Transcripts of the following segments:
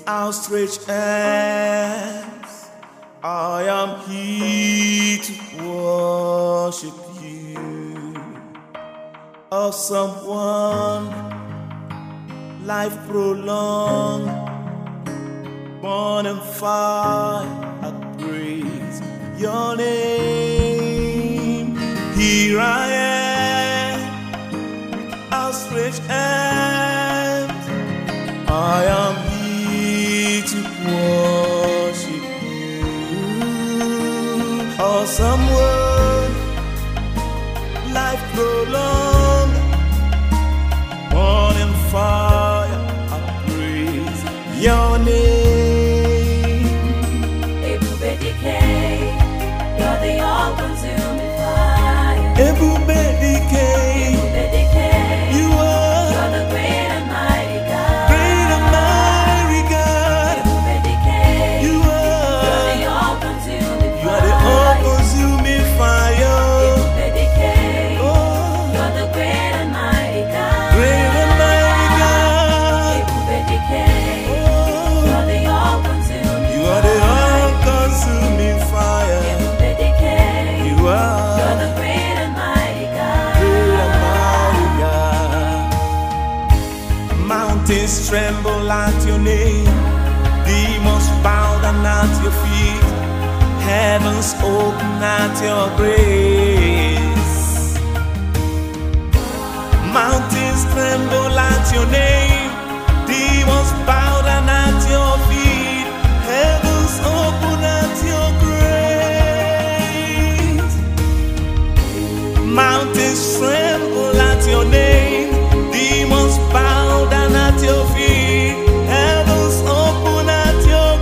outstretched hands, I am here to worship you. Awesome one, life prolonged, born in fire, I praise your name. Here I am, outstretched hands, I am here to worship you. Awesome word, life prolonged, born in fire, I praise your name. Ebubedike, you're the all-consuming fire. Ebubedike, you are you're the great and mighty God. great and mighty God. Ebubedike, You you're are the all-consuming you are the all-consuming fire. Ebubedike, Oh, you're the great and mighty God. great and mighty God. Ebubedike, Oh, you're the all-consuming you are the all-consuming fire. Ebubedike, You you're are the great and mighty God. great and mighty God. Mountains tremble at your name, demons bow down at your feet, heavens open at your grace. Mountains tremble at your name, demons bow down at your feet, heavens open at your grace. Mountains tremble at your name, demons bow down at your feet, heavens open at your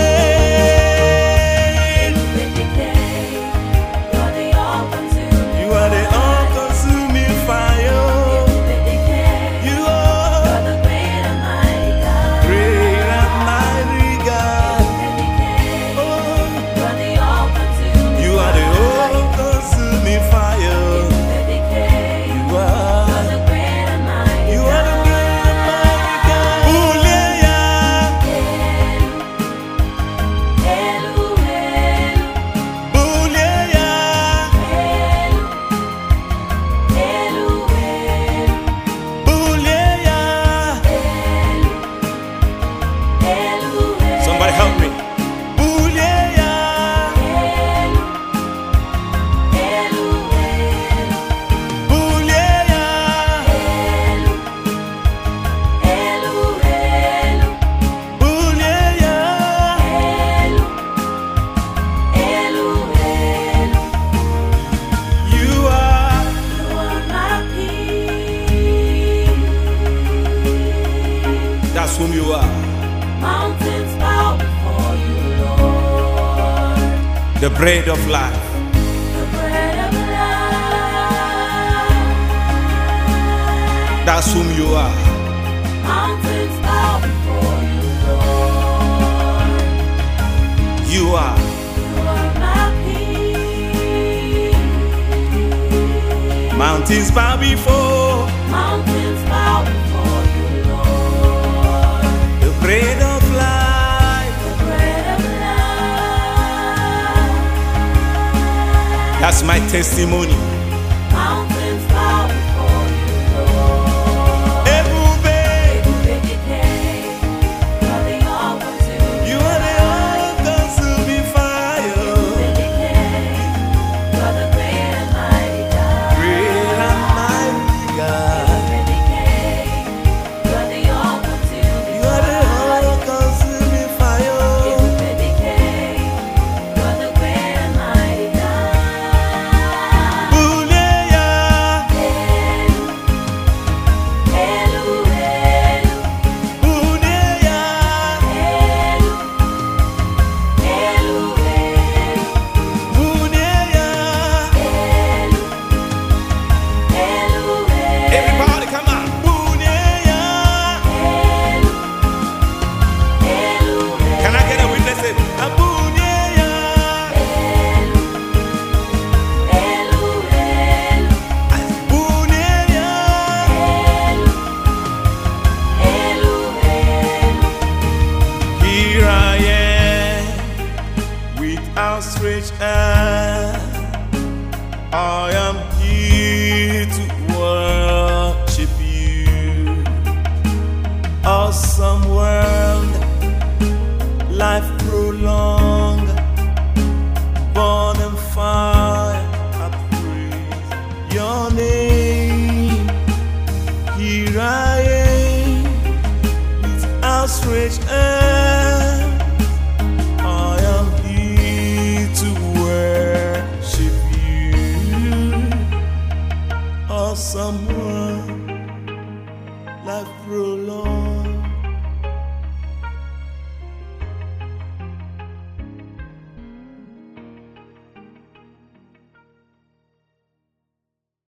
grace. Ebubedike, you're the all-consuming You are the all-consuming fire. Ebubedike, You you're are the great and mighty God. great and mighty God. Ebubedike, Oh, you're the all-consuming you are the all-consuming fire. Ebubedike, You you're are the great and mighty you are the great and mighty God. Uleya, Elu, Elu, Uleya, Elu, Elu, Uleya. Elu, Elu, Somebody help me. Uleya, Elu, Uleya, Elu, Elu, Uleya. Elu, Elu, You are you are my peace. that's whom you are. Mountains bow before you, Lord. The bread of life. The bread of life. That's whom you are. Mountains bow before you, Lord. You are You are my peace. mountains bow before Mountains bow before you, Lord. the bread of life. The bread of life. That's my testimony. Mountains bow before you, Lord. Ebube, Ebubedike, you're the all-consuming you are the all-consuming fire. Ebubedike, you're the great and mighty God. Great and mighty God. Ebubedike, you're the all-consuming You are the all-consuming fire. Ebubedike, you're the great and mighty God. outstretched hand. I am here to worship you. Awesome world, life prolonged, born in fire, I praise your name. Here I am, with outstretched hand. I am here to worship you. Awesome world, life prolonged.